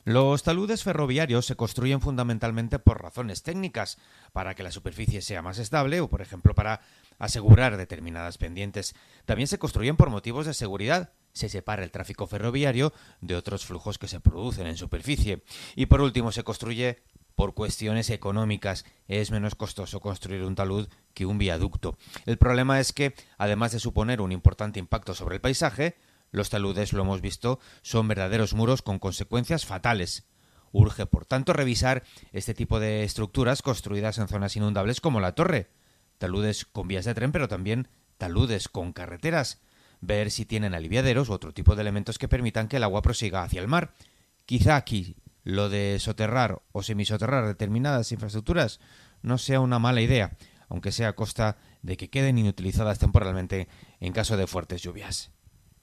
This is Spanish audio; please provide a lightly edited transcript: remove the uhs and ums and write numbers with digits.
Los taludes ferroviarios se construyen fundamentalmente por razones técnicas, para que la superficie sea más estable o, por ejemplo, para asegurar determinadas pendientes. También se construyen por motivos de seguridad. Se separa el tráfico ferroviario de otros flujos que se producen en superficie. Y por último, se construye por cuestiones económicas. Es menos costoso construir un talud que un viaducto. El problema es que, además de suponer un importante impacto sobre el paisaje, los taludes, lo hemos visto, son verdaderos muros con consecuencias fatales. Urge, por tanto, revisar este tipo de estructuras construidas en zonas inundables como la Torre. Taludes con vías de tren, pero también taludes con carreteras. Ver si tienen aliviaderos u otro tipo de elementos que permitan que el agua prosiga hacia el mar. Quizá aquí lo de soterrar o semisoterrar determinadas infraestructuras no sea una mala idea, aunque sea a costa de que queden inutilizadas temporalmente en caso de fuertes lluvias.